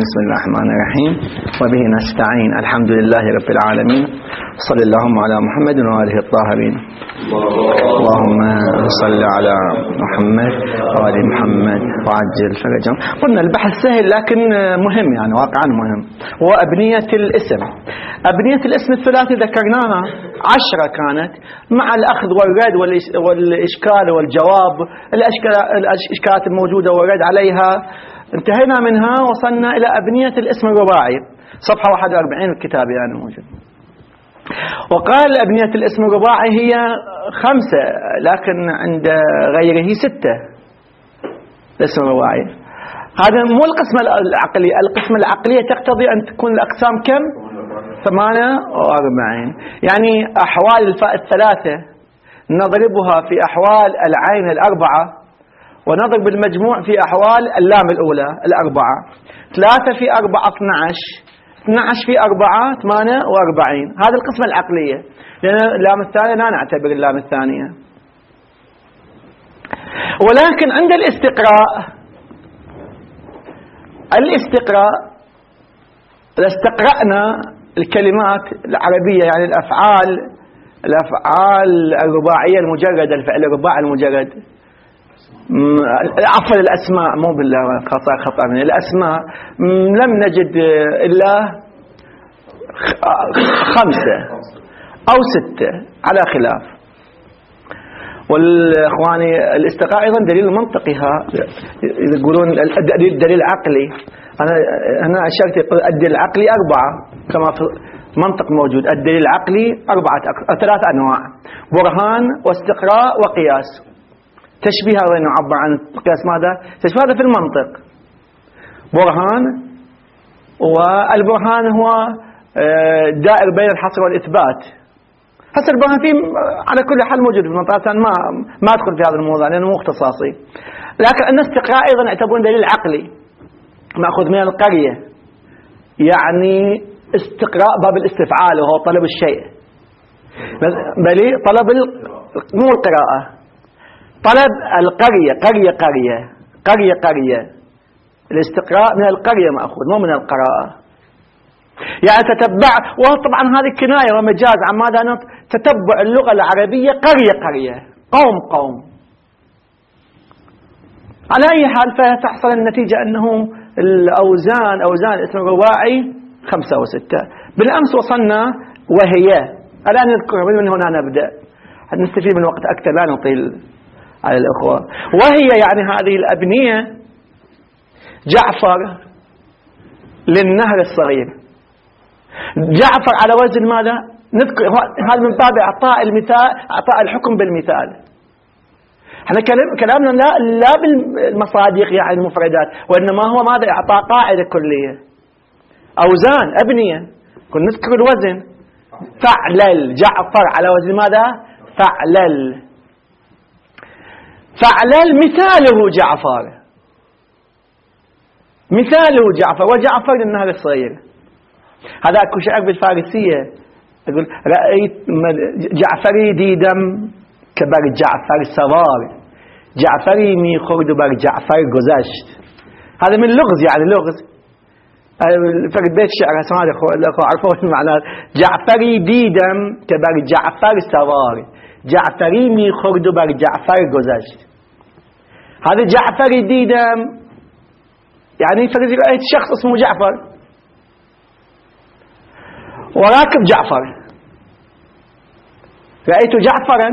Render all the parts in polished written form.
بسم الله الرحمن الرحيم وبه نستعين. الحمد لله رب العالمين، صلى اللهم على محمد وآله الطاهرين. اللهم صل على محمد وآل محمد وعجل فرجهم. قلنا البحث سهل لكن مهم، يعني واقعا مهم. هو أبنية الاسم. أبنية الاسم الثلاثي ذكرناها 10 كانت، مع الأخذ والرد والإشكال والجواب، الإشكالات الموجودة والرد عليها. انتهينا منها، وصلنا إلى أبنية الاسم الرباعي، صفحة 41 الكتاب يعني موجود. وقال أبنية الاسم الرباعي هي 5، لكن عند غيره 6. الاسم الرباعي هذا مو القسمة العقلية. القسمة العقلية تقتضي أن تكون الأقسام كم؟ 48. يعني أحوال الفاء الثلاثة نضربها في أحوال العين 4، ونضرب المجموع في أحوال اللام الأولى 4. 3 في 4 12، 12 في 4 48. هذه القسمة العقلية، لأن اللام الثانية لا نعتبر اللام الثانية. ولكن عند الاستقراء إذا استقرأنا الكلمات العربية، يعني الأفعال الرباعية المجردة، الفعل الرباعي المجرد، عفوا الأسماء، مو بالله خطأ مني، الأسماء لم نجد إلا 5 أو 6 على خلاف. والإخواني الاستقراء أيضا دليل منطقي، يقولون دليل عقلي. أنا أشرت الدليل العقلي 4 كما في منطق موجود. الدليل العقلي 3 أنواع: برهان واستقراء وقياس. تشبيه هذا نعبر عن القياس ماذا؟ تشبيه هذا في المنطق. برهان، والبرهان هو دائر بين الحصر والإثبات. هسه البرهان فيه على كل حال موجود في المنطقة، ما أدخل في هذا الموضوع لأنه مو اختصاصي. لكن أن الاستقراء أيضا يعتبرون دليل عقلي مأخوذ من القرية، يعني استقراء باب الاستفعال وهو طلب الشيء، بل طلب مو القراءة، طلب القرية. قرية الاستقراء من القرية مأخوذ، مو من القراءة. يعني تتبع، وطبعا هذه كناية ومجاز عن ماذا؟ تتبع اللغة العربية قرية، قوم. على أي حال فتحصل النتيجة أنه أوزان الاسم الرباعي 5 و6. بالأمس وصلنا وهي، الآن نذكر من هنا نبدأ حتى نستفيد من وقت أكثر، لا نطيل على الأخوة. وهي يعني هذه الأبنية: جعفر للنهر الصغير. جعفر على وزن ماذا؟ نذكر هذا من باب إعطاء المثال، إعطاء الحكم بالمثال. احنا كلامنا لا بالمصادق يعني المفردات، وإنما هو ماذا؟ إعطاء قاعدة كلية، أوزان، أبنية. كنا نذكر الوزن: فعلل. جعفر على وزن ماذا؟ فعلل. مثاله جعفر، وجعفر للنهر الصغير. هذا أكو شعر بالفارسية يقول: رأيت جعفري ديدم كبر جعفر سوار، جعفري می خورد و بر جعفر گذشت. هذا من لغز، يعني لغز. فقد بيت شعر هذا عرفوا المعنى. جعفري ديدم كبر جعفر سوار، جعفری می خورد و بر جعفر گذشت. هذا جعفری دیدم يعني فقد رأيت شخص اسمه جعفر وراكب جعفر. رأيت جعفرا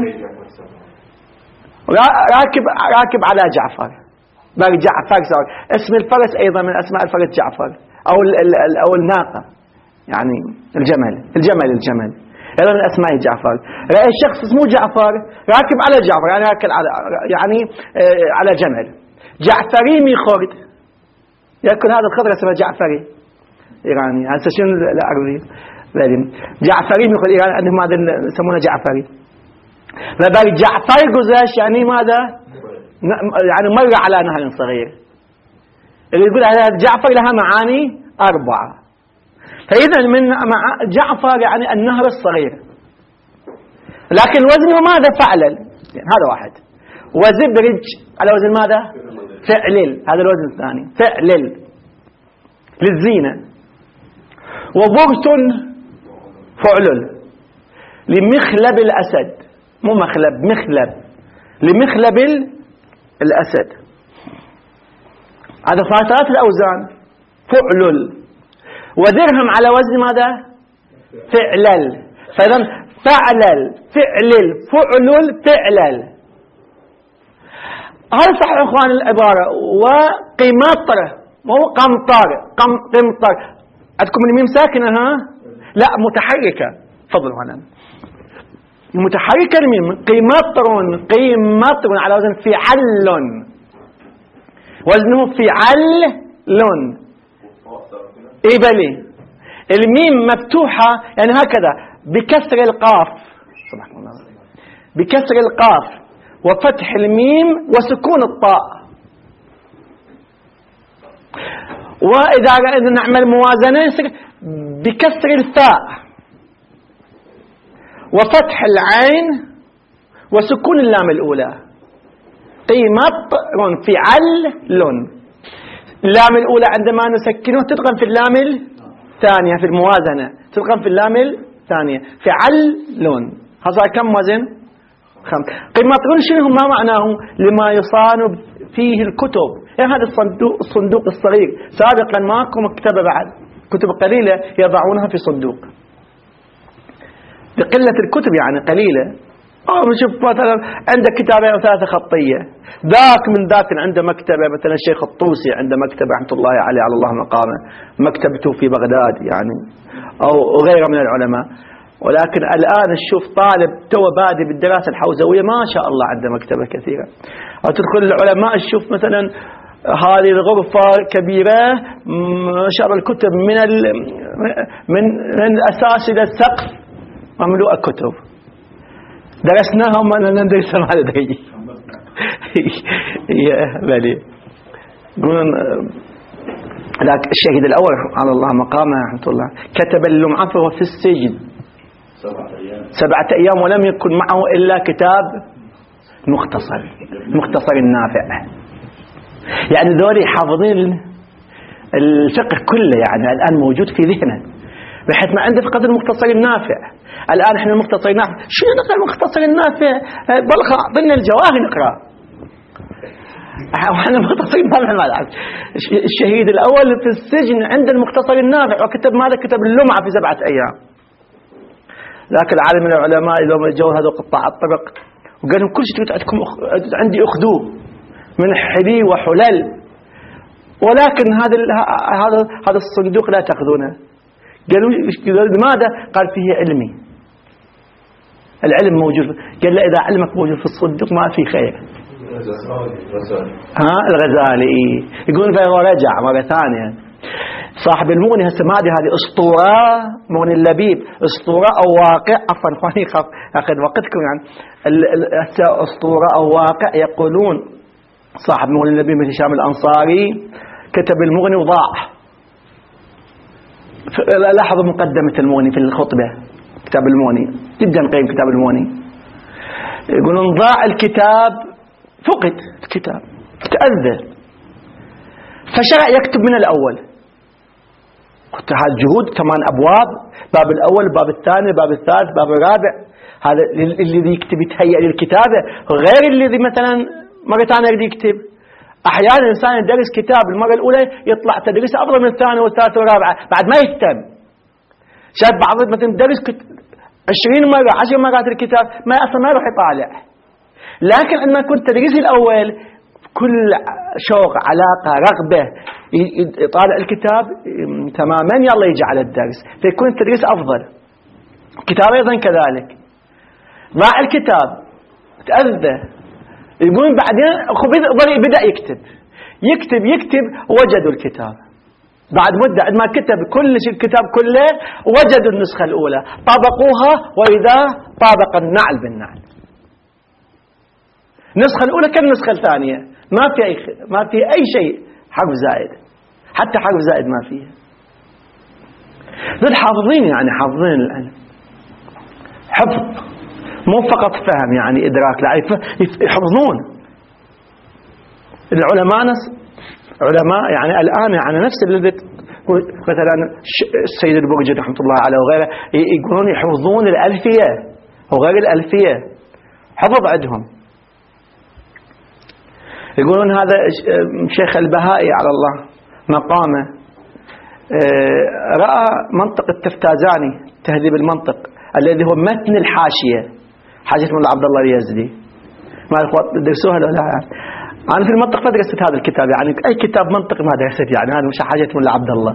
راكب على جعفر، بر جعفر سوار. اسم الفرس أيضا من أسماء الفرس جعفر، أو الناقة، يعني الجمل هذا من أسماء جعفر. رأي شخص اسمه جعفر راكب على جعفر، يعني على جمل. جعفري مي خورد، يكون هذا الخضر اسمه جعفري إيراني. هسه شنو العربي؟ جعفري مي خورد إيراني، عندهم ماذا يسمونه جعفري. فبر جعفر گذشت يعني ماذا؟ يعني مر على نهر صغير. اللي يقول هذا جعفر لها معاني 4. فإذا من جعفر يعني النهر الصغير، لكن وزنه ماذا؟ فعلل، يعني هذا واحد. وزبرج على وزن ماذا؟ فعلل، هذا الوزن الثاني، فعلل. للزينة. وبغت فعلل لمخلب الأسد، مو مخلب، مخلب، لمخلب الأسد. هذا ثلاث الأوزان فعلل. ودرهم على وزن ماذا؟ فعلل. فإذا فعلل فعلل فعلل فعلل. هذا صح إخوان العبارة. وقمطر مو قمطر، قمطر. عندكم الميم ساكنة ها؟ لا متحركة. تفضلوا هنا متحركة الميم. قمطر، قمطر على وزن فعل، وزنه فعل. اي بلي. الميم مفتوحة يعني هكذا بكسر القاف، سبحان الله، بكسر القاف وفتح الميم وسكون الطاء. وإذا نعمل موازنة يصير بكسر الفاء وفتح العين وسكون اللام الأولى. قمطر فعل. اللام الأولى عندما نسكنه تدغم في اللام الثانية في الموازنة، تدغم في اللام الثانية. فعل. هذا كم وزن؟ 5. قمطر شنو ما معناه؟ لما يصان فيه الكتب. يعني هذا الصندوق الصغير. سابقا ماكو مكتبة بعد، كتب قليلة يضعونها في صندوق بقلة الكتب يعني قليلة. نشوف مثلا عنده كتابين أو 3 خطية. ذاك من ذاك عنده مكتبة، مثلا الشيخ الطوسي عنده مكتبة رحمة الله عليه على الله مقامه، مكتبته في بغداد يعني، أو غيره من العلماء. ولكن الآن نشوف طالب تو بادئ بالدراسة الحوزوية ما شاء الله عنده مكتبة كثيرة. أو تدخل العلماء تشوف مثلا هذه الغرفة كبيرة ما شاء الله الكتب من الأساس إلى السقف مملوءة كتب. درسناها وما ندرسها ما لدي. يا بلي. يقولون لكن الشهيد الأول على الله مقامه رحمة الله كتب اللمعة فهو في السجن 7 أيام ولم يكن معه إلا كتاب مختصر النافع. يعني ذولي حافظين الفقه كله يعني الآن موجود في ذهنه، بحيث ما عنده فقط المختصر النافع. الآن احنا المختصر النافع شو نقرأ المختصر النافع؟ بلخ أعطينا الجواهر نقرأ. احنا مختصر النافع. الشهيد الأول في السجن عند المختصر النافع وكتب ماذا؟ كتب اللمعة في 7 أيام. لكن العالم من العلماء إذا جو هذا قطاع الطرق وقال لهم كل شيء عندكم عندي أخذوه من حلي وحلل، ولكن هذا الصندوق لا تأخذونه. قالوا لماذا؟ قال فيه علمي، العلم موجود. قال لا إذا علمك موجود في الصندوق ما في خير. الغزالي يقول فهو رجع مرة ثانية. صاحب المغني هسه ما ادري هذه اسطوره، مغني اللبيب اسطوره او واقع، عفوا اخواني خاف اخذ وقتكم يعني. هسه اسطوره او واقع يقولون صاحب مغني اللبيب من هشام الانصاري كتب المغني وضاع. لاحظوا مقدمه المغني في الخطبه، كتاب المغني جدا قيم كتاب المغني. يقولون ضاع الكتاب، فقد الكتاب، تأذى، فشرع يكتب من الاول. هذا جهود 8 أبواب، باب الأول، باب الثاني، باب الثالث، باب الرابع. هذا الذي يكتب يتهيأ للكتابة غير الذي مثلا مرة ثانية يريد يكتب. أحيانا الإنسان يدرس كتاب المرة الأولى يطلع تدريس أفضل من الثانية والثالثة والرابعة بعد ما يهتم. شايف بعض مثلا يدرس 20 مرة 10 مرات الكتاب ما أصلا ما يروح يطالع. لكن عندما كنت تدريس الأول كل شوق علاقة رغبة يطالع الكتاب تماما يلا يجي على الدرس فيكون التدريس أفضل. الكتاب أيضا كذلك. ضاع الكتاب تأذى. يقولون بعدين بدأ يكتب وجدوا الكتاب بعد مدة. عندما كتب كل شيء الكتاب كله وجدوا النسخة الأولى طابقوها وإذا طابق النعل بالنعل. النسخة الأولى كالنسخة الثانية ما في أي شيء حرف زائد، حتى حرف زائد ما فيه. ذل حافظين يعني حافظين العلم حفظ مو فقط فهم يعني إدراك، لا يحفظون. العلماء علماء يعني الآن يعني نفس اللي مثلا السيد البرجي رحمة الله عليه وغيره يقولون يحفظون الألفية وغير الألفية، حفظ عندهم. يقولون هذا شيخ البهائي على الله مقامه رأى منطق التفتازاني تهذيب المنطق الذي هو متن الحاشية، حاشية من عبد الله اليزدي، ما الأخوة درسوها ولا لا؟ أنا في المنطق ما درست هذا الكتاب، يعني أي كتاب منطق ما درست، يعني هذا مش حاجة من عبد الله.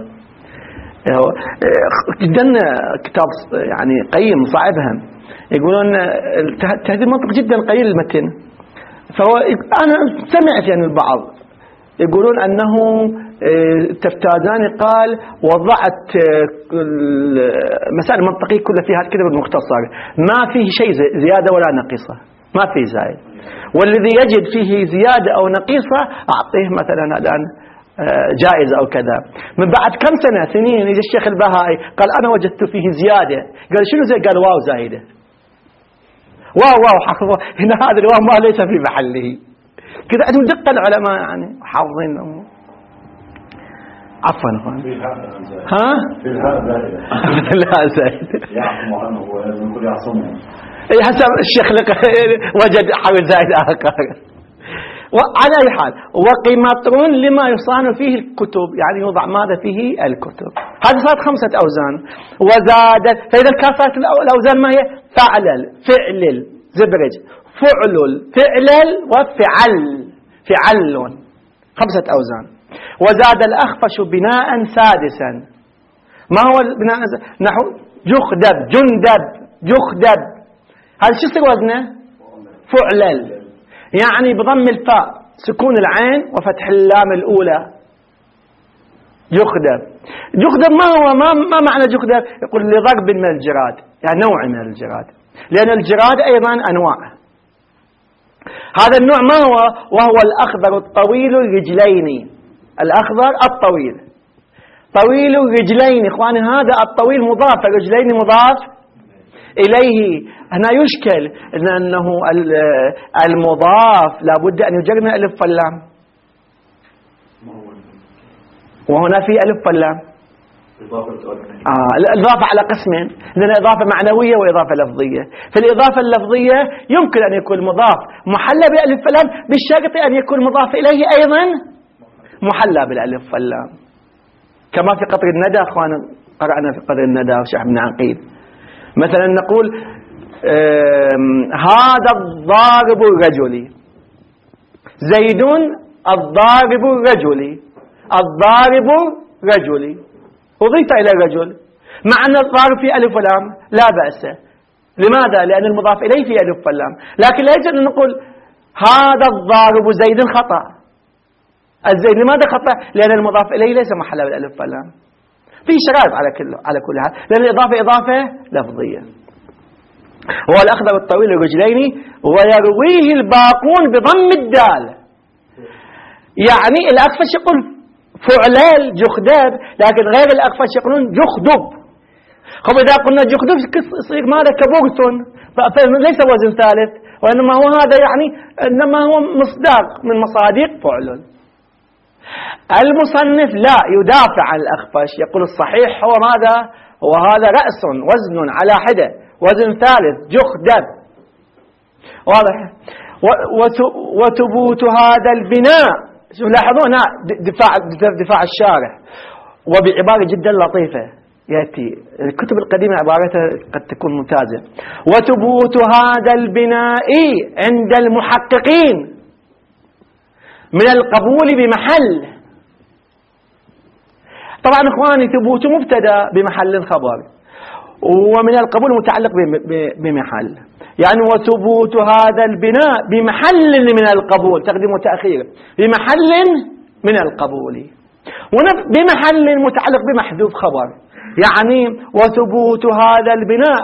جدا كتاب يعني قيم صعبها. يقولون تهذيب المنطق جدا قليل المتن. فهو أنا سمعت يعني البعض يقولون أنه التفتازاني قال وضعت المسائل المنطقية كلها في هذا الكتاب المختصر، ما فيه شيء زيادة ولا نقيصة، ما فيه زائد، والذي يجد فيه زيادة أو نقيصة أعطيه مثلا الآن جائزة أو كذا. من بعد كم سنين يجي الشيخ البهائي قال أنا وجدت فيه زيادة، قال شنو زي؟ قال واو زائدة، واو حفظه هنا، هذا الواو ما ليس في محله كذا. عندهم دقة العلماء يعني حافظين الأمور. عفوا اخوان ها في الهاء زائدة لا زائدة يعصم عنه ولازم يكون يعصمه. اي حسب الشيخ وجد حول زائد آخر. وعلى أي حال وقيمترون لما يصان فيه الكتب، يعني يوضع ماذا فيه الكتب. هذه صارت 5 أوزان وزادت. فإذا كافات الأوزان ما هي؟ فعلل زبرج، فعلل، فعلل وفعل، فعل، 5 أوزان. وزاد الأخفش بناء سادسا. ما هو البناء؟ نحو جخدب، جندب، جخدب، هذا شو يصير وزنه؟ فعلل، يعني بضم الفاء سكون العين وفتح اللام الأولى. جخدب. جخدب ما هو؟ ما معنى جخدب؟ يقول لضرب من الجراد، يعني نوع من الجراد، لأن الجراد أيضا أنواع. هذا النوع ما هو؟ وهو الأخضر الطويل الرجلين، الأخضر الطويل طويل الرجلين. إخواني هذا الطويل مضاف، الرجلين مضاف إليه. هنا يشكل أنه المضاف لابد أن يجرن ألف واللام، وهنا في ألف واللام. الإضافة على قسمين، لأن إضافة معنوية وإضافة لفظية. في الإضافة اللفظية يمكن أن يكون مضاف محلى بالألف واللام بالشرط أن يكون مضاف إليه أيضا محلى بالألف واللام، كما في قطر الندى. أخوانا قرأنا في قطر الندى وشيخ بن عقيل مثلا نقول هذا الضارب الرجلي، زيد الضارب الرجلي، الضارب رجلي، أضيف إلى الرجل مع أن الضارب في ألف ولام لا بأس. لماذا؟ لأن المضاف إليه في ألف واللام. لكن لا يجب أن نقول هذا الضارب زيد، خطأ. الزيد لماذا خطأ؟ لأن المضاف إليه ليس محله بالألف واللام. في شرائط على كل حال، لأن الإضافة إضافة لفظية. هو الأخضر الطويل الرجلين ويرويه الباقون بضم الدال، يعني الأخفش يقول فعلال جخدب، لكن غير الأخفش يقولون جخدب. خب إذا قلنا جخدب يصير ماذا؟ كبرتون، فليس وزن ثالث، وإنما هو هذا يعني إنما هو مصداق من مصادق فعل. المصنف لا يدافع عن الأخفش، يقول الصحيح هو ماذا؟ هو هذا رأس وزن على حدة، وزن ثالث جخدب، واضح. وثبوت هذا البناء، لاحظون دفاع الشارح وبعبارة جدا لطيفة يأتي. الكتب القديمة عبارتها قد تكون ممتازة. وثبوت هذا البناء عند المحققين من القبول بمحل. طبعا اخواني ثبوت مبتدا بمحل خبر، ومن القبول متعلق بمحل، يعني وثبوت هذا البناء بمحل من القبول، تقديم وتأخير، بمحل من القبول، بمحل متعلق بمحذوف خبر، يعني وثبوت هذا البناء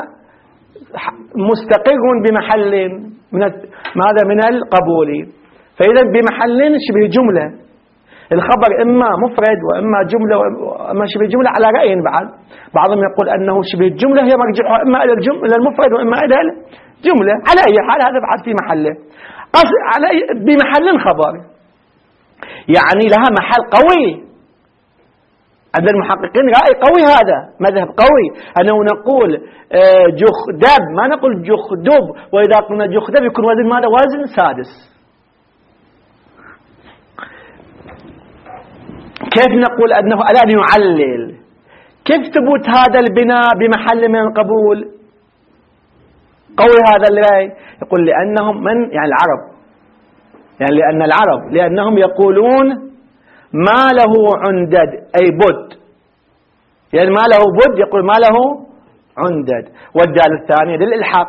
مستقر بمحل من القبول. فإذا بمحل شبه جملة، الخبر إما مفرد وإما جملة وإما شبه جملة على رأي. بعضهم يقول أنه شبه الجملة هي مرجعها إما إلى المفرد وإما إلى الجملة. على أي حال هذا بعد في محله، بمحل خبر، يعني لها محل قوي. عند المحققين رأي قوي، هذا مذهب قوي، أنه نقول جخدب ما نقول جخدب، وإذا قلنا جخدب يكون وزن ماذا؟ وزن سادس. كيف نقول أنه الآن يعلل؟ كيف ثبوت هذا البناء بمحل من القبول؟ قوي هذا الرأي. يقول لأنهم من يعني العرب، يعني لأن العرب لأنهم يقولون ما له عندد أي بد، يعني ما له بد يقول ما له عندد، والدال الثانية للإلحاق.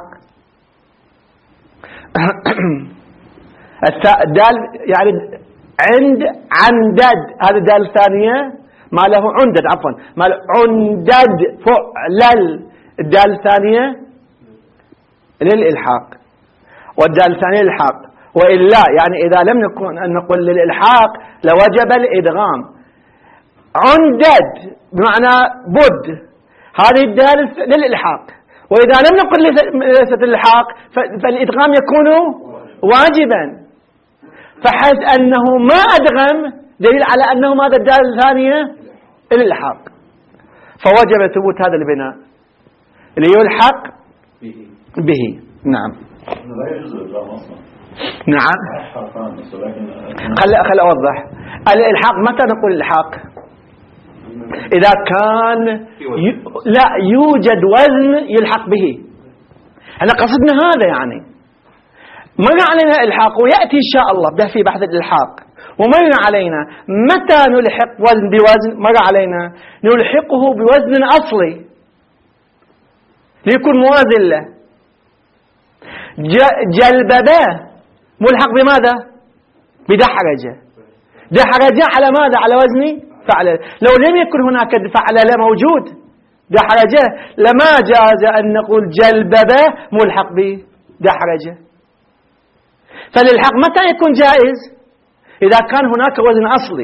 الدال يعني عندد، هذا الدال الثانية ما له عندد، عفوا ما له عندد فعلل، الدال الثانية للإلحاق والدال الثانية للإلحاق. وإلا يعني إذا لم نكن أن نقول للإلحاق لوجب الإدغام. عندد بمعنى بد، هذه الدال للإلحاق، وإذا لم نقل ليست الإلحاق فالإدغام يكون واجبا، فحيث أنه ما أدغم دليل على أنه ماذا الدال الثانية الإلحاق، فوجب ثبوت هذا البناء ليلحق به. نعم لا يجوز الإدغام أصلا. نعم خل أوضح. الإلحاق متى نقول الإلحاق؟ إذا كان لا يوجد وزن يلحق به. أنا قصدنا هذا، يعني مر علينا الإلحاق ويأتي إن شاء الله في بحث الإلحاق، ومر علينا متى نلحق وزن بوزن. مر علينا نلحقه بوزن أصلي ليكون موازن له. جلببه ملحق بماذا؟ بدحرجة. دحرجة على ماذا؟ على وزن فعل. لو لم يكن هناك فعل لا موجود دحرجة لما جاز أن نقول جلببه ملحق بدحرجة. فالإلحاق متى يكون جائز؟ إذا كان هناك وزن أصلي.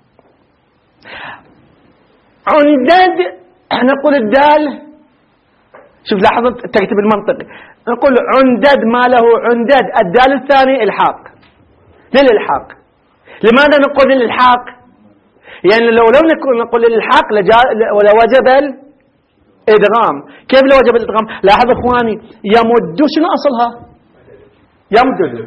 عندد نقول الدال، شوف لاحظوا الترتيب المنطقي، نقول عندد ما له عندد، الدال الثاني إلحاق للإلحاق. لماذا نقول للإلحاق؟ يعني لو لم نقول للإلحاق لوجب الإدغام. كيف لوجب الإدغام؟ لاحظوا إخواني، يمد شنو أصلها؟ يمد،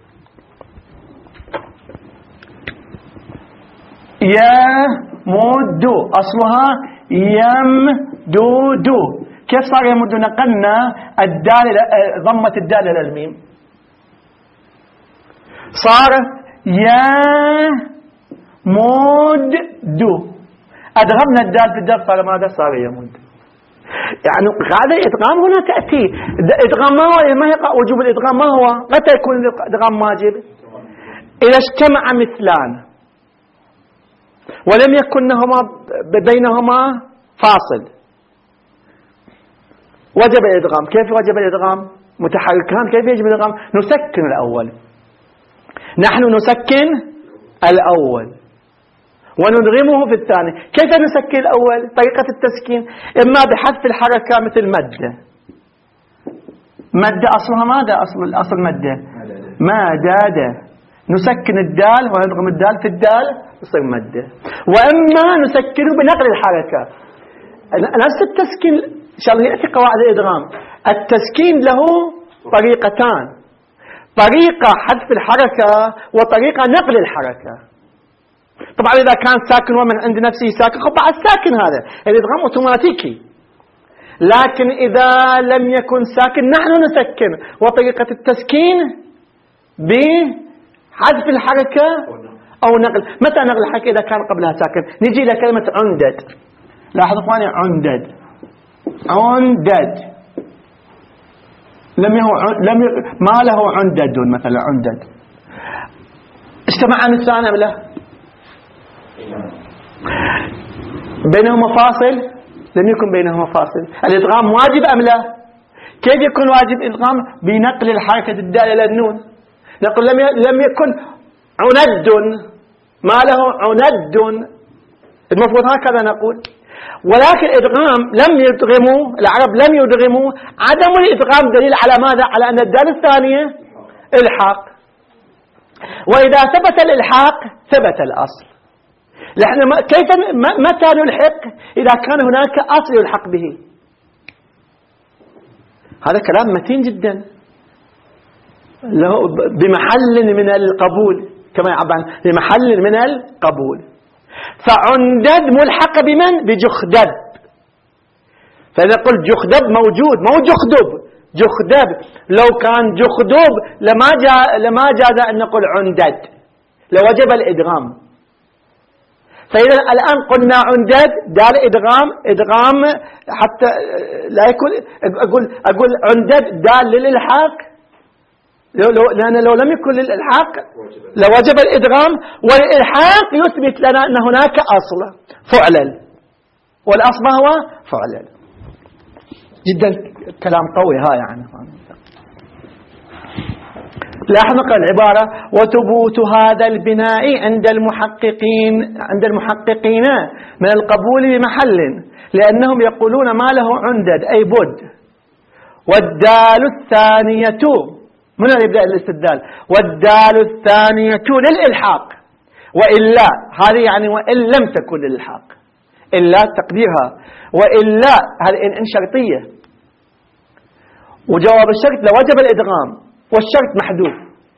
يمد أصلها يمدود. كيف صار يمد؟ نقلنا الدال ضمة الدال إلى الميم، صار يمد. أدغمنا الدال في الدال صار ماذا؟ صار يمد. يعني هذا الإدغام هنا تأتي. إدغام ما هو؟ ما يقع وجوب الإدغام ما هو؟ متى يكون الإدغام واجب؟ إذا اجتمع مثلان ولم يكن بينهما فاصل وجب الإدغام. كيف وجب الإدغام؟ متحركان، كيف يجب الإدغام؟ نسكن الأول، نحن نسكن الأول وندغمه في الثاني. كيف نسكن الأول؟ طريقة التسكين إما بحذف الحركة مثل مدة. مدة أصلها ماذا؟ أصل مدة مدادة، نسكن الدال وندغم الدال في الدال يصير مدة. وإما نسكنه بنقل الحركة. نفس التسكين إن شاء الله يأتي قواعد الإدغام. التسكين له طريقتان، طريقة حذف الحركة وطريقة نقل الحركة. طبعا إذا كان ساكن ومن عند نفسه ساكن خطأ الساكن هذا الإدغام أوتوماتيكي، لكن إذا لم يكن ساكن نحن نسكن. وطريقة التسكين بحذف الحركة أو نقل. متى نقل الحركة؟ إذا كان قبلها ساكن. نجي إلى كلمة عندد. لاحظوا إخواني، عندد ما له عندد مثلا. عندد اجتمع مثلان أم لا؟ بينهما فاصل؟ لم يكن بينهما فاصل. الإدغام واجب أم لا؟ كيف يكون واجب الإدغام؟ بنقل الحركة الدالة إلى النون. نقول لم يكن عند، ما له عند، المفروض هكذا نقول. ولكن الإدغام لم يدغموا، العرب لم يدغموا. عدم الإدغام دليل على ماذا؟ على أن الدال الثانية إلحاق. وإذا ثبت الإلحاق ثبت الأصل. نحن كيف متى نلحق إذا كان هناك أصل يلحق به؟ هذا كلام متين جدا بمحل من القبول، كما يعبر بمحل من القبول. فعندد ملحق بمن؟ بجخدب. فإذا قلت جخدب موجود، ما هو جخدب، جخدب. لو كان جخدب لما جاز أن نقول عندد، لوجب الإدغام. فإذا الآن قلنا عندد دال إدغام حتى لا يكون أقول عندد دال للإلحاق، لأن لو لم يكن للإلحاق لوجب الإدغام، والإلحاق يثبت لنا أن هناك أصل فعلل، والأصل هو فعلل. جدا كلام قوي ها يعني. لاحظوا العبارة وثبوت هذا البناء عند المحققين من القبول بمحل، لأنهم يقولون ما له عندد أي بد. والدال الثانية، من يبدأ الاستدلال؟ والدال الثانية للإلحاق، وإلا هذه يعني وإن لم تكن للإلحاق، إلا تقديرها، وإلا هذه إن شرطية، وجواب الشرط لوجب الإدغام، والشرط محذوف.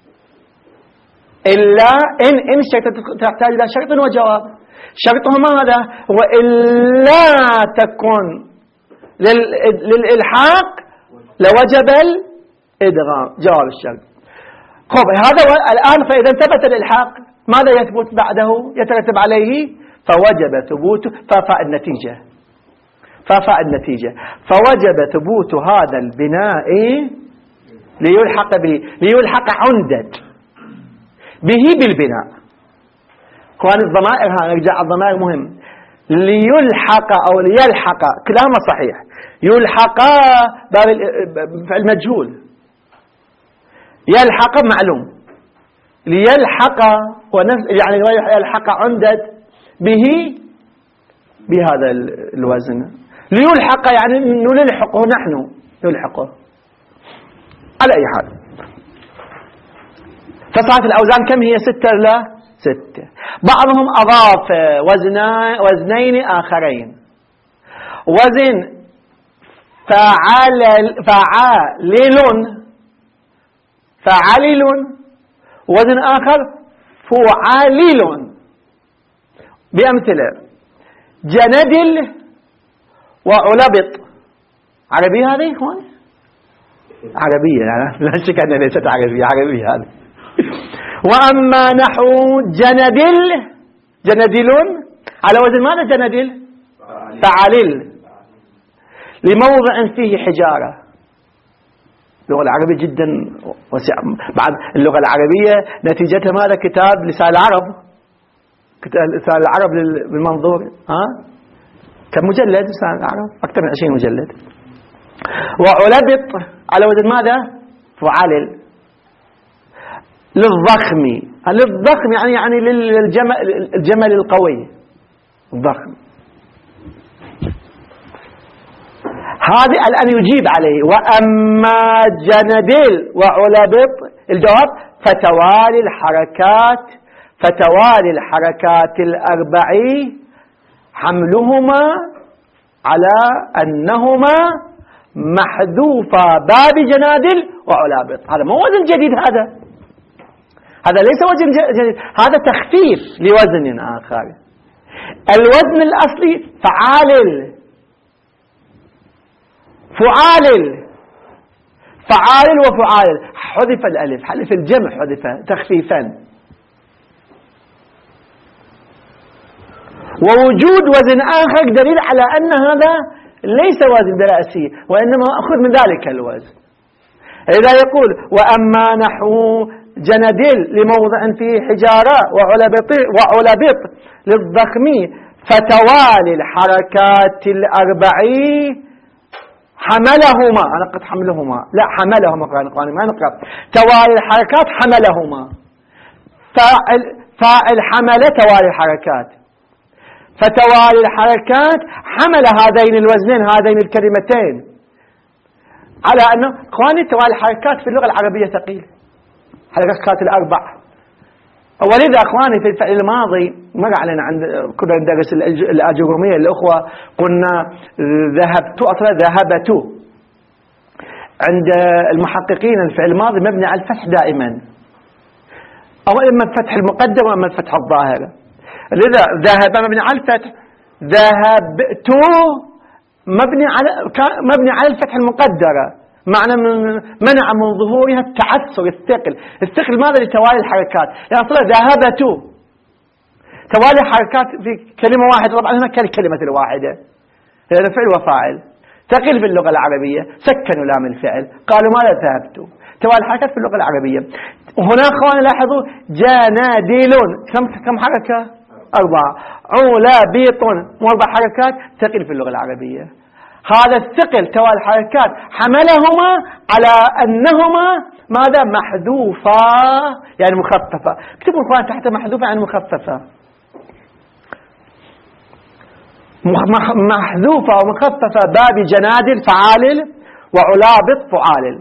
إلا إن الشرط تحتاج إلى شرط وجواب. شرطه ماذا؟ وإلا تكن للإلحاق لوجب الإدغام، جواب الشرط. خب هذا الآن فإذا ثبت الإلحاق ماذا يثبت بعده يترتب عليه؟ فوجب ثبوت ففاء النتيجة، فوجب ثبوت هذا البناء ليلحق به، ليلحق عندد به بالبناء. كون الضمائر نرجع الضمائر مهم، ليلحق أو ليلحق كلامه صحيح، يلحق باب المجهول، يلحق معلوم، ليلحق يعني يلحق عندد به بهذا الوزن، ليلحق يعني نلحقه، نحن نلحقه على أي حال. فصارت الأوزان كم هي؟ 6 لا 6. بعضهم أضاف وزنين آخرين، وزن فعلل، وزن آخر فعلل. بأمثلة: جندل وعلبط. عربية هذه يا إخوان؟ عربية لا شك أنها ليست عربية هذه. وأما نحو جندل على وزن ماذا؟ جندل فعلل، لموضع فيه حجارة. اللغة العربية جدا وسعة. بعد اللغة العربية نتيجتها ماذا؟ كتاب لسان العرب، كتاب لسان العرب بالمنظور، كم مجلد لسان العرب؟ أكثر من 20 مجلد. وعلبط على وزن ماذا؟ فعلل. للضخم يعني للجمل القوي، الضخم. هذه الآن يجيب عليه. وأما جندل وعلبط الجواب فتوالي الحركات الأربع حملهما على أنهما محذوفا باب جنادل وعلابط. هذا مو وزن جديد، هذا ليس وزن جديد، هذا تخفيف لوزن آخر. الوزن الأصلي فعالل وفعالل، حذف الألف، حذف الجمع، حذف تخفيفا. ووجود وزن آخر دليل على أن هذا ليس وزن برأسي، وإنما أخذ من ذلك الوزن. إذا يقول وأما نحو جندل لموضع فيه حجارة وعلبط للضخم فتوالي الحركات الأربع حملهما. أنا قلت حملهما، لا حملهما، ما نقرأ توالي الحركات حملهما. فاعل حمل توالي الحركات، فتوالي الحركات حمل هذين الوزنين، هذين الكلمتين، على أنه توالي الحركات في اللغة العربية ثقيل. حركات الأربع ولذا أخواني في الفعل الماضي مر علينا عند كنا ندرس الأجرومية الأخوة قلنا ذهبت أصلا ذهبت. عند المحققين الفعل الماضي مبني على الفتح دائما، أو إما الفتح المقدر وإما الفتح الظاهر. لذا ذهب مبني على الفتح، ذهبت مبني على الفتح المقدرة، معنى منع من ظهورها التعثر الثقل ماذا لتوالي الحركات، يعني أصلا ذهبت توالي حركات في كلمة واحدة، طبعا هنا كالكلمة الواحدة لأنه فعل وفاعل ثقيل في اللغة العربية، سكنوا لام الفعل قالوا ماذا ذهبت، توالي الحركات في اللغة العربية. وهنا أخواني لاحظوا جناديل كم حركة؟ 4. علابيط مو 4 حركات، ثقيل في اللغة العربية. هذا الثقل توالي الحركات حملهما على أنهما ماذا؟ محذوفة يعني مخففة. اكتبوا اخوان تحت محذوفة يعني مخففة، محذوفة ومخففة. باب جنادل فعالل وعلابط فعالل.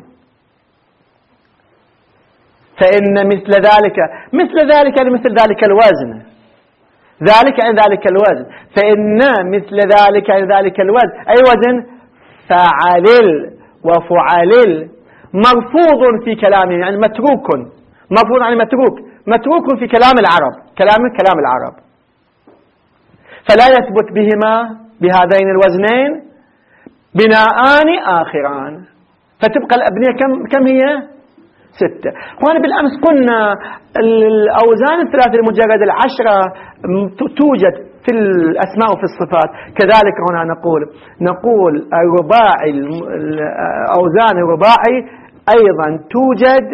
فإن مثل ذلك يعني مثل ذلك الوزن، ذلك يعني ذلك الوزن، فإن مثل ذلك يعني ذلك الوزن أي وزن فعلل وفعلل مرفوض في كلامه يعني متروك، مرفوض يعني متروك في كلام العرب، كلام العرب، فلا يثبت بهما بهذين الوزنين بناءان آخران، فتبقى الأبنية كم هي؟ 6. وأنا بالأمس قلنا الأوزان الثلاثة المجرد 10 توجد في الأسماء وفي الصفات، كذلك هنا نقول الرباعي، الأوزان الرباعي أيضا توجد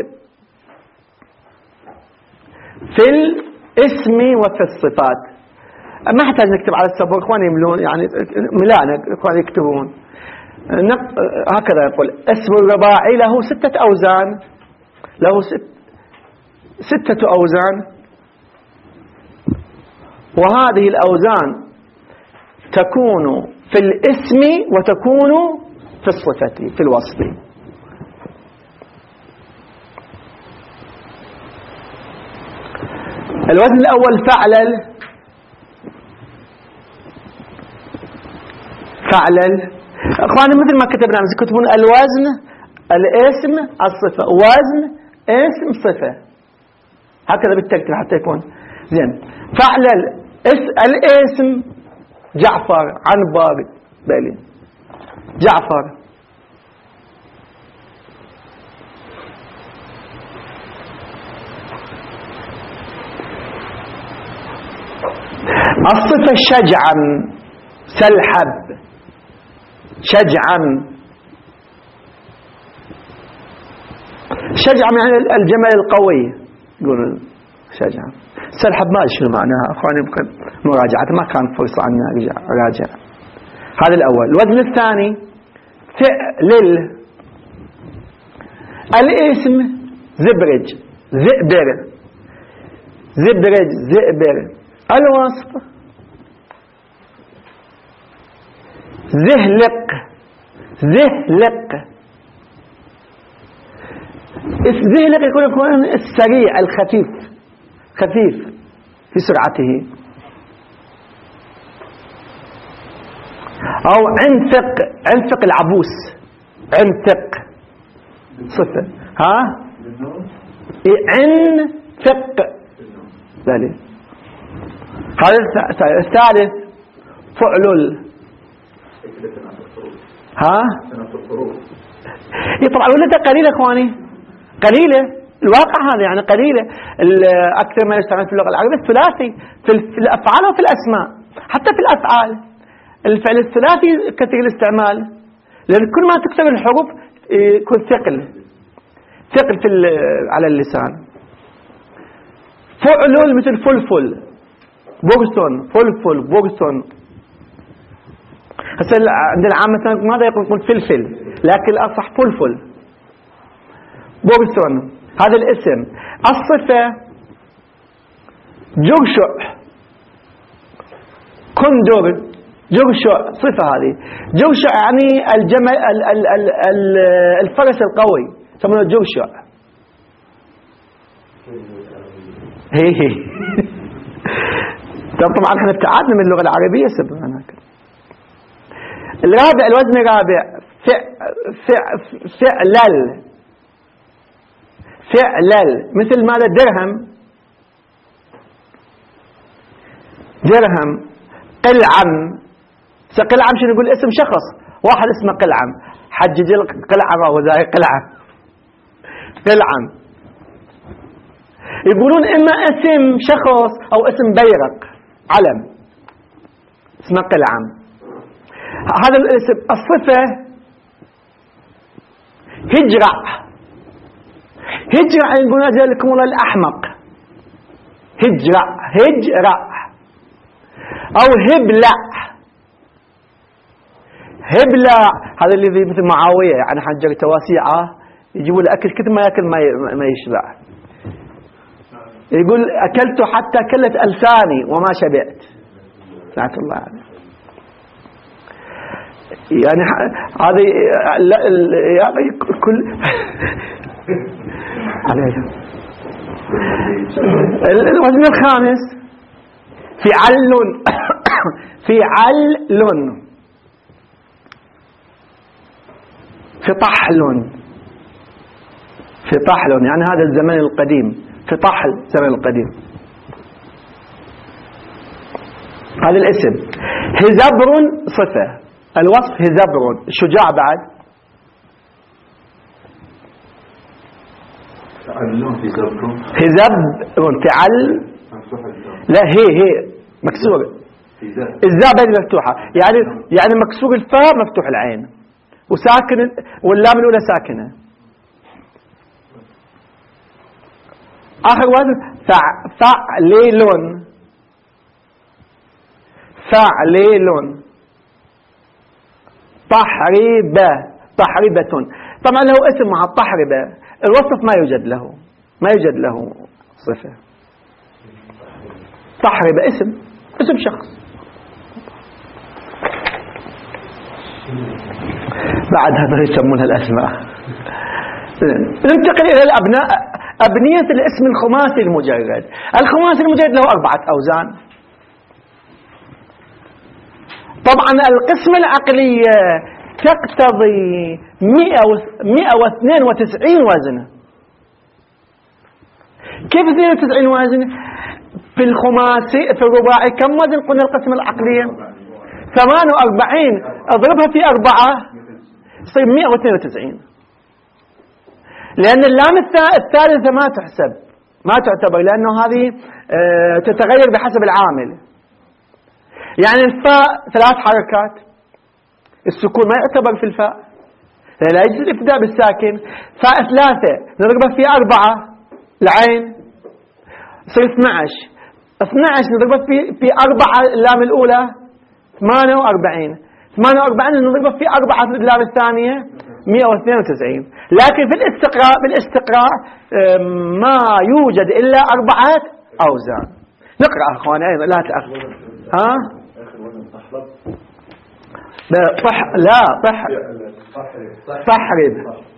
في الاسم وفي الصفات. ما احتاج نكتب على السبورة اخواني يملون، يعني ملانا اخواني يكتبون. هكذا يقول اسم الرباعي له 6 أوزان، له 6 أوزان، وهذه الأوزان تكون في الاسم وتكون في الصفة في الوصف. الوزن الأول فعلل اخواني مثل ما كتبنا كتبون الوزن الاسم الصفة، وزن اسم صفة، هكذا بالترتيب حتى يكون زين. فعلل الاسم جعفر، عنبر، بلي جعفر. الصفة شجعا، سلحب، شجعا يعني الجمل القوي يقولون شجعا. سلحب ما أدري شنو معناها اخواني، يمكن مراجعة ما كان فرصة عني اراجع. هذا الأول. الوزن الثاني فعلل، الاسم زبرج، زئبر. الوصف زهلق. الزهلق يكون السريع الخفيف في سرعته. أو عنفق العبوس، عنفق صفة، عنفق ذلك. هذا الثالث فعلل، طبعا ولدها قليلة اخواني، قليلة الواقع هذا، يعني قليلة. أكثر ما يستعمل في اللغة العربية الثلاثي في الأفعال وفي الأسماء. حتى في الأفعال الفعل الثلاثي كثير الاستعمال، لأن كل ما تكثر الحروف يكون ثقل على اللسان. فعلل مثل فلفل، بورسون، فلفل، بورسون. هسه عند العامة ماذا يقول فلفل، لكن الأصح فلفل، بورسون. هذا الاسم. الصفة جرشع، كندر، جرشع صفة. هذه جرشع يعني الجمل الفرس القوي، يسمونه جرشع. هي طبعا احنا ابتعدنا من اللغة العربية سبحانه. الرابع، الوزن الرابع فعلل. فعلل مثل ماذا؟ درهم. درهم. قلعم. قلعم شنو نقول؟ اسم شخص واحد اسمه قلعم. حجج قلعم وزاي قلعم. قلعم يقولون اما اسم شخص او اسم بيرق علم اسمه قلعم. هذا الاسم. الصفة هجرع. هجرع يقولون ذلك والله الأحمق. هجرع. هجرع. أو هبلع. هبلع هذا اللي مثل معاوية يعني حجر تواسيعة يجيبوا الأكل كثر ما يأكل ما يشبع. يقول أكلت حتى كلت ألساني وما شبعت. لعنة الله عليه. يعني هذه يعني كل الوزن الخامس فعل. فعل. فطحل. فطحل يعني هذا الزمن القديم. فطحل الزمن القديم. هذا الاسم. هزبر صفة. الوصف هزبر. شجاع بعد. هزبر فعل. لا هي مكسور. الزاء بين مفتوحة يعني مكسور الفاء مفتوح العين وساكن واللام الأولى ساكنة. آخر وزن فعليل. فعليل. طحربة. طحربة. طبعا له اسم مع الطحربة. الوصف ما يوجد له صفة. طحربة اسم شخص. بعد هذا يسمونها الأسماء. ننتقل إلى الأبناء. أبنية الاسم الخماسي المجرد. الخماسي المجرد له 4 أوزان. طبعا القسمة العقلية تقتضي 192 وزن. كيف 92 وزن؟ في الخماسي في الرباعي كم وزن قلنا القسمة العقلية؟ 48 اضربها في 4 يصير 192. لأن اللام الثالثة ما تحسب ما تعتبر لأنه هذه تتغير بحسب العامل. يعني الفاء 3 حركات. السكون ما يعتبر في الفاء لا يجوز الابتداء بالساكن. فاء 3 نضربها في 4 العين يصير 12. 12 نضربها في 4 اللام الأولى 48. 48 نضربها في 4 اللام الثانية 192. لكن في بالاستقراء ما يوجد إلا 4 أوزان. نقرأ أخواني أيضا لا تأخذ. ها؟ طحرب.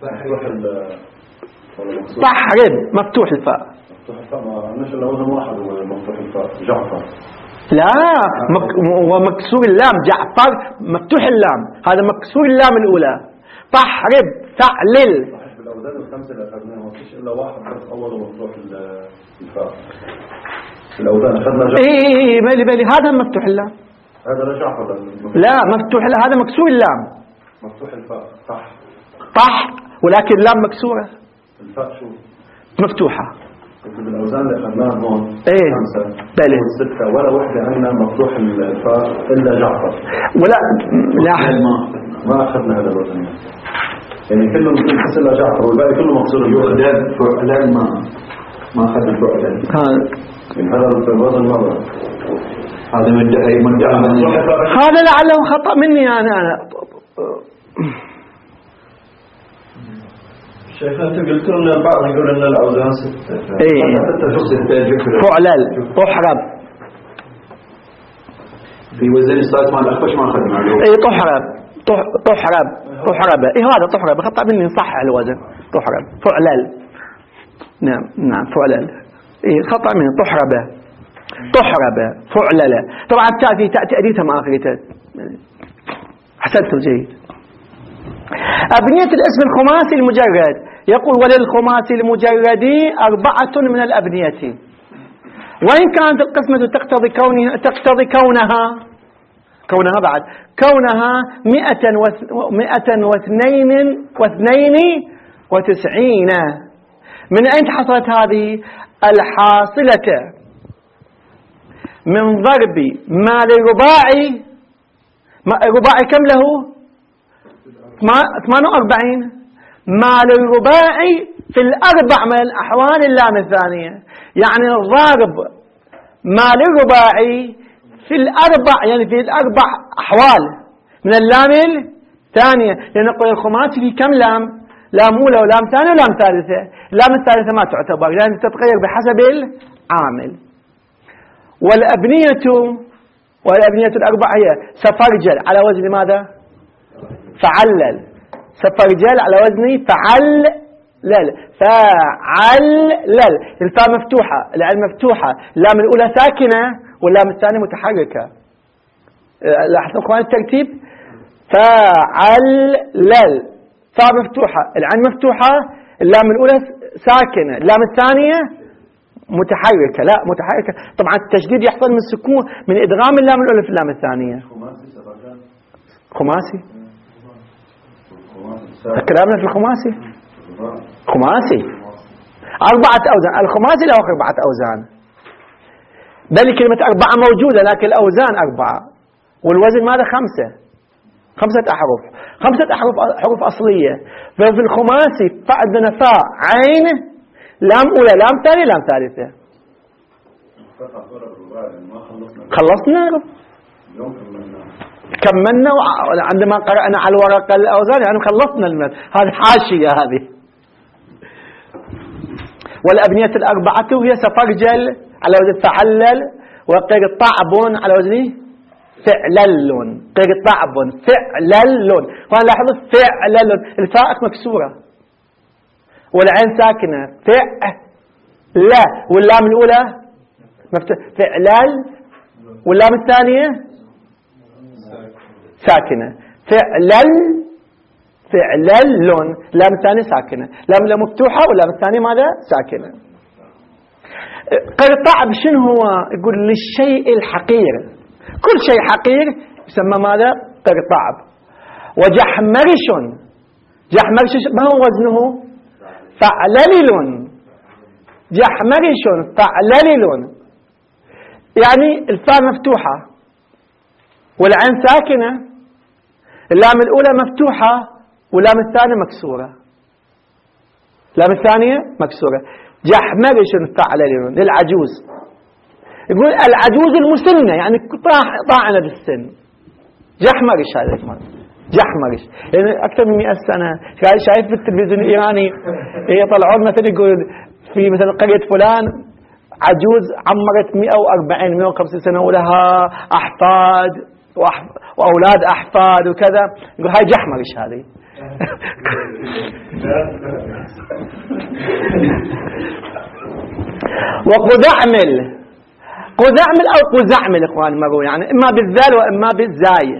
طحرب مفتوح الفاء. مش الأوزان واحد مفتوح الفاء. جعفر. لا ومكسور اللام. جعفر مفتوح اللام. هذا مكسور اللام الأولى. طحرب تعلل. بالأوزان الخمسة اللي أخذناها ما فيش إلا واحد بس أوله مفتوح الفاء. الأوزان أخذنا جعفر. إيه بالي هذا مفتوح اللام. هذا لا جعفر. لا مفتوح هذا مكسور اللام. مفتوح الفاء. طح ولكن اللام مكسورة. الفاء شو؟ مفتوحة. بالأوزان اللي أخذناها هون. إيه. 5 بلى. 6 ولا وحدة عندنا مفتوح الفاء إلا جعفر. ولا لا ما أخذنا هذا الوزن. يعني كله بس إلا جعفر والباقي كله مكسور. يعداد فعلان ما أخذنا فعلان. هذا الوزن مرة. هذا هذا لعله خطأ مني أنا. شيخ أنت قلت لنا البعض يقول أن الأوزان 6. إيه. فعلل. طحرب. في وزن الصلاة مع الأخفش ما أخذنا عليه. إيه طحرب. إيه هذا طحرب خطأ مني. صح الوزن طحرب. فعلل. نعم فعلل. خطأ من طحرب فعلل. طبعا التاء في تاء تأديتها ما آخرتها. حسنتم جيد. أبنية الاسم الخماسي المجرد، يقول وللخماسي المجرد 4 من الأبنية، وإن كانت القسمة تقتضي كونها بعد كونها 192. من أين حصلت هذه؟ الحاصلة من ضرب ما للرباعي. الرباعي كم له؟ 48. ما للرباعي في الأربع من الأحوال اللام الثانية، يعني ضرب ما للرباعي في الأربع، يعني في الأربع أحوال من اللام الثانية. لأن نقول الخماسي في كم لام؟ لام أولى ولام ثانية ولام ثالثة. اللام الثالثة ما تعتبر لأن تتغير بحسب العامل. والأبنية الأربع هي سفرجل على وزن ماذا؟ فعلل. سفرجل على وزن فعلل. الفاء مفتوحة، العين مفتوحة، اللام الأولى ساكنة واللام الثانية متحركة. لاحظوا اخوان الترتيب. فعلل، فاء مفتوحة، العين مفتوحة، اللام الأولى ساكنة، اللام الثانية متحركة. لا متحركة طبعا التشديد يحصل من سكون، من إدغام اللام الأولى في اللام الثانية. خماسي كلامنا في الخماسي. خماسي 4 أوزان. الخماسي له 4 أوزان، بل كلمة 4 موجودة لكن الأوزان 4 والوزن ماذا؟ 5 أحرف. 5 حروف أصلية. ففي الخماسي عندنا فاء عين لام أولى لام ثانية لام ثالثة. خلصنا كملنا عندما قرأنا على الورقة الأوزان يعني خلصنا هذه حاشية هذه. والأبنية الأربعة هي سفرجل على وزن فعلل، وقرطعب على وزن فعلل. قرطعب فعلل. هنا لاحظوا فعلل، الفاء مكسورة والعين ساكنة. لا واللام الأولى فعلل واللام الثانية ساكنة. فعلل اللام الثانية ساكنة، لام مفتوحة واللام الثانية ماذا؟ ساكنة. قرطعب شنو هو؟ يقول للشيء الحقير، كل شيء حقير يسمى ماذا؟ قرطعب. وجحمرش ما هو وزنه؟ فعلل. جحمرش فعلل، يعني الفاء مفتوحة والعين ساكنة، اللام الأولى مفتوحة واللام الثانية مكسورة. اللام الثانية مكسورة. جحمرش فعلل للعجوز. يقول العجوز المسنة يعني طاعنة بالسن. جحمرش هذا جحمرش يعني أكثر من 100 سنة. شايف في التلفزيون الإيراني يطلعون مثلا يقول في مثلا قرية فلان عجوز عمرت 140 150 سنة ولها أحفاد وأولاد أحفاد وكذا، يقول هاي جحمرش هذه. وقذعمل أو قزعمل إخوان مروا، يعني إما بالذال وإما بالزاي.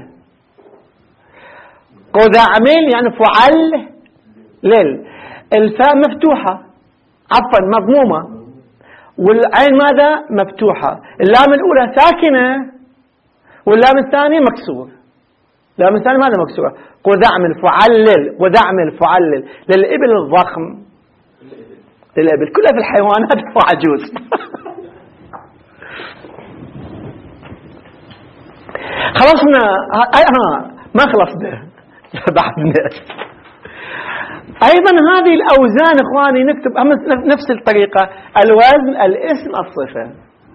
قذعمل يعني فعل لل، الفاء مفتوحة عفوا مضمومة والعين ماذا؟ مفتوحة. اللام الأولى ساكنة واللام الثانية مكسور. اللام الثانية ماذا؟ مكسورة. قذعمل فعلل للإبل الضخم. للإبل كلها في الحيوانات وعجوز. خلصنا ما خلصنا بعدنا. أيضا هذه الأوزان إخواني نكتب نفس الطريقة، الوزن الاسم الصفة.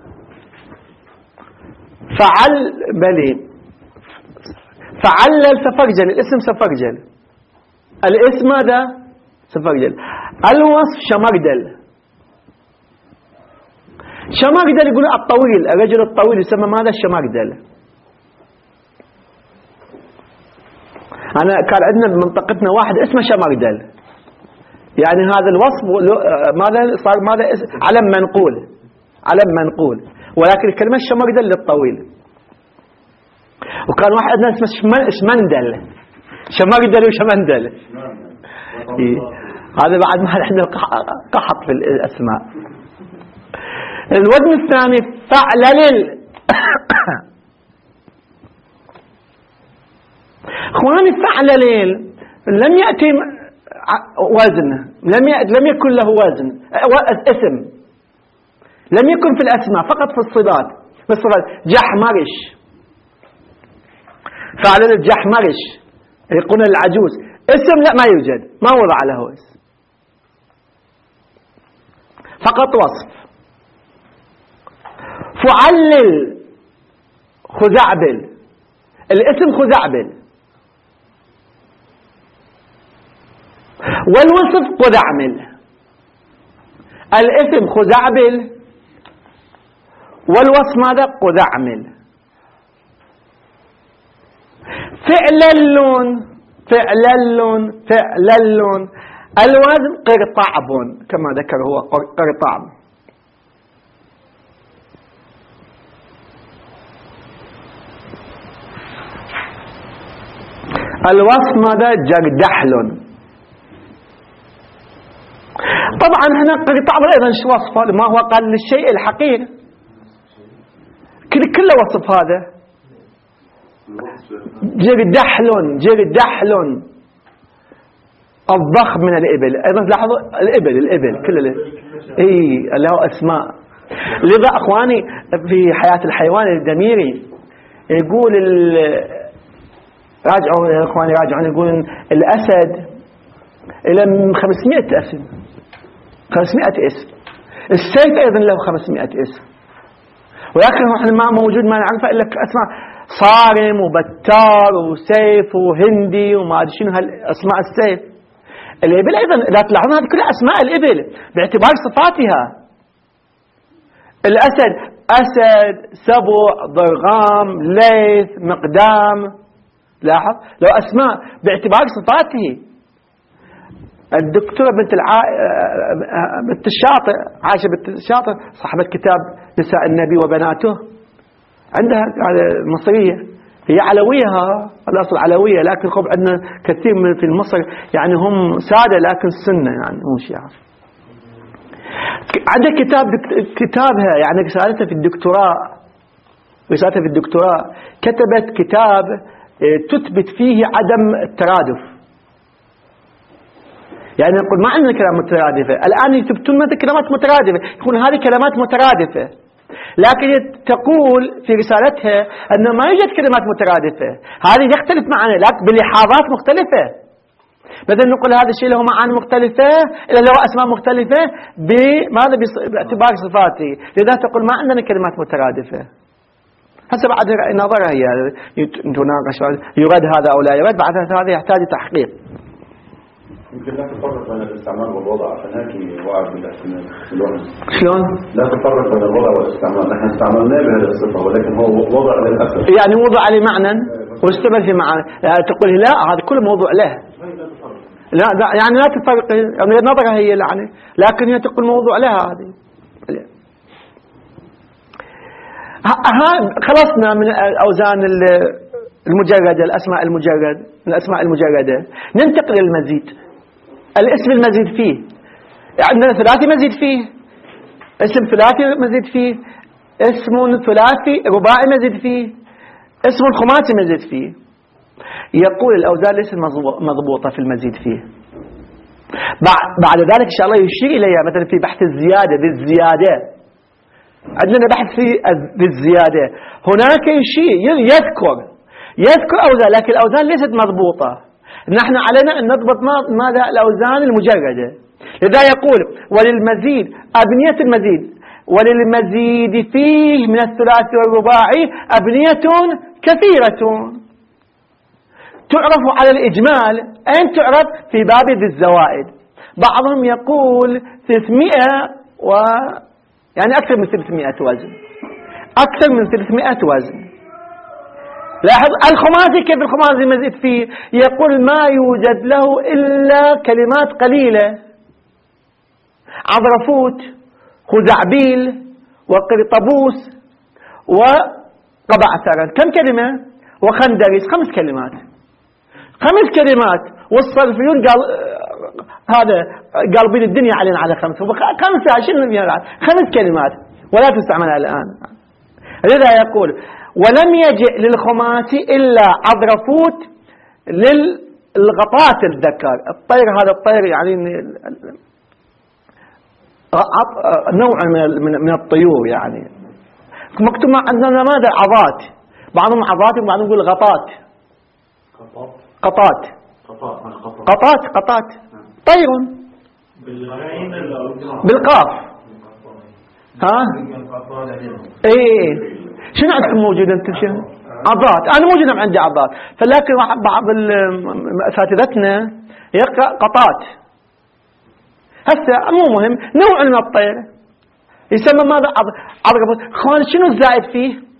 فعلل سفرجل، الاسم سفرجل، الاسم ماذا؟ سفرجل. الوصف شمردل يقول الطويل، الرجل الطويل يسمى ماذا؟ شمردل. أنا كان عندنا بمنطقتنا واحد اسمه شمردل، يعني هذا الوصف ماذا صار؟ ماذا علم منقول علم منقول، ولكن الكلمة الشمردل للطويل. وكان واحد عندنا اسمه شمندل، شمردل وشمندل. هذا بعد ما عندنا قحط في الأسماء. الوزن الثاني فعلل. اخواني فعلل لم يأتي وزن، لم يكن له وزن اسم، لم يكن في الأسماء، فقط في الصفات. جحمرش، فعلل الجحمرش يقولون العجوز، اسم لا ما يوجد، ما وضع له اسم، فقط وصف. فعلل خزعبل، الاسم خزعبل، والوصف قذعمل. الاسم خزعبل والوصف ماذا؟ قذعمل. فعللون فعللون فعللون، الوزن قرطعب كما ذكر هو قرطعب. الوصف ماذا؟ جردحل. طبعا هنا قرطعب ايضا شو وصفه؟ ما هو قال للشيء الحقير، كله وصف. هذا جردحل الضخم من الإبل. أيضا لاحظوا الإبل كل له أسماء. لذا أخواني في حياة الحيوان الدميري يقول راجعوا يا أخواني راجعوا، يقول الأسد إلى 500 اسم، 500 اسم. السيف أيضا له 500 اسم، ولكن احنا ما موجود ما نعرفه إلا أسماء صارم وبتار وسيف وهندي وما أدري شنو هالأسماء السيف. الإبل أيضا لا تلاحظون هذه كلها أسماء الإبل باعتبار صفاتها. الأسد أسد، سبع، ضرغام، ليث، مقدام. لاحظ لو أسماء باعتبار صفاته. الدكتورة بنت الشاطئ، عائشة بنت الشاطئ صاحبة كتاب نساء النبي وبناته، عندها مصرية، هي علوية، الأصل علوية، لكن خب عندنا كثير من في مصر يعني هم سادة لكن سنة يعني مو شيعة. عندها كتابها يعني رسالتها في الدكتوراه كتبت كتاب تثبت فيه عدم الترادف. يعني نقول ما عندنا كلمات مترادفة، الآن يثبتون مثل كلمات مترادفة، يقول هذه كلمات مترادفة، لكن تقول في رسالتها أنه ما يوجد كلمات مترادفة، هذه يختلف معنا لكن بلحاظات مختلفة. بدل نقول هذا الشيء له معاني مختلفة إلا له أسماء مختلفة بماذا؟ باعتبار صفاته. لذا تقول ما عندنا كلمات مترادفة. هسه بعد نظرها هي تناقش يرد هذا أو لا يرد، بعد هذا يحتاج تحقيق. يمكن لا تفرق بين الاستعمال والوضع، عشان هيك وعد بالاحتمال. شلون؟ لا تفرق بين الوضع والاستعمال، نحن استعملناه بهذه الصفة ولكن هو وضع للأسف. يعني وضع لمعنى واستمر في معنى. تقول لا هذا كل موضوع له. لا يعني لا تفرق، يعني نظرها هي يعني، لكن هي تقول موضوع لها هذه. خلصنا من الأوزان المجردة، الأسماء المجردة. ننتقل للمزيد، الاسم المزيد فيه. عندنا ثلاثي مزيد فيه، اسم ثلاثي مزيد فيه، اسم ثلاثي رباعي مزيد فيه، اسم خماسي مزيد فيه. يقول الأوزان ليست مضبوطة في المزيد فيه. بعد ذلك إن شاء الله يشير إليها مثلا في بحث الزيادة بالزيادة. عندنا بحث في بالزيادة، هناك شيء يذكر أوزان، لكن الأوزان ليست مضبوطة. نحن علينا أن نضبط ماذا؟ الأوزان المجردة. لذا يقول وللمزيد أبنية المزيد، وللمزيد فيه من الثلاثي والرباعي أبنية كثيرة تعرف على الإجمال. أين تعرف؟ في باب ذي الزوائد. بعضهم يقول 300 يعني أكثر من 300 وزن، أكثر من 300 وزن. لاحظ الخماسي كيف الخماسي مزيد فيه؟ يقول ما يوجد له إلا كلمات قليلة، عضرفوت، خزعبيل، وقرطبوس وقبعثرا، كم كلمة؟ وخندريس، 5 كلمات، 5 كلمات. والصرفيون قال هذا قالبين الدنيا علينا على 5 5 كلمات ولا تستعمل الآن. لذا يقول ولم يجئ للخماسي إلا عضرفوت للغطات الذكر. الطير هذا الطير يعني نوع من الطيور، يعني مكتوب عندنا ماذا؟ عضات، بعضهم عضات وبعضهم يقول غطات. قطات طير بالقاف. ها ايه شنو عندكم موجود انتم؟ شنو عضات؟ انا موجود عندي عضات، فلكن بعض اساتذتنا يقرا قطات. هسه مو مهم، نوع من الطير يسمى ماذا؟ عضرفوت. خوان شنو الزائد فيه؟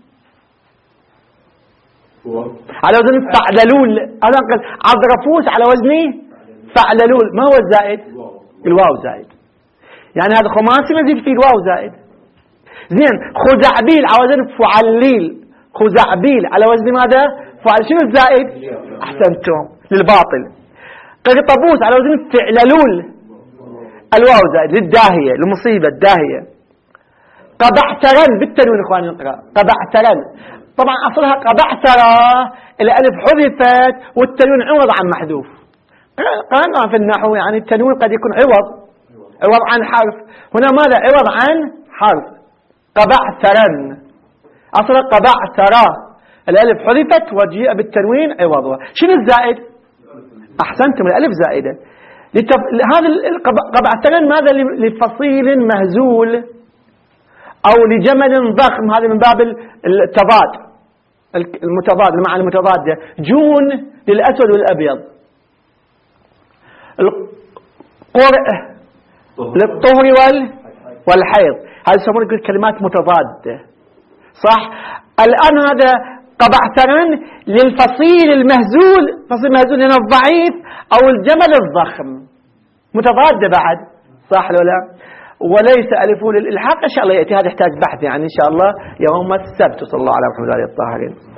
على وزن فعللول. انا قلت عضرفوس على وزن فعللول. ما هو الزائد؟ الواو زائد. يعني هذا خماسي مزيد فيه الواو زائد. زين خزعبيل على وزن فعليل. خزعبيل على وزن ماذا؟ فعل. شنو الزائد؟ احسنتم، للباطل. قرطبوس على وزن فعللول، الواو زائد للداهية، المصيبة الداهية. قبعثرا بالتنوين اخواني نقرأ قبعثرا. طبعا أصلها قبعثرة، الألف حذفت والتنوين عوض عن محذوف. قالنا في النحو يعني التنوين قد يكون عوض عن حرف. هنا ماذا؟ عوض عن حرف. قبعثرا أصلها قبعثرة، الألف حذفت وجيء بالتنوين عوضها. شنو الزائد؟ أحسنتم، الألف زائدة. هذا قبعثرا ماذا؟ لفصيل مهزول أو لجمل ضخم. هذا من باب التضاد، المتضاد، المعنى المتضاد. جون للأسود والأبيض، القرء للطهر والحيض. هذا يسمونه كلمات متضادة، صح؟ الآن هذا قبعثرا للفصيل المهزول، فصيل مهزول لأنه الضعيف، أو الجمل الضخم، متضادة بعد، صح ولا؟ وليس ألفه للإلحاق. إن شاء الله يأتي، هذا يحتاج بحث يعني إن شاء الله يوم السبت. صلى الله على محمد وعلى آله الطاهرين.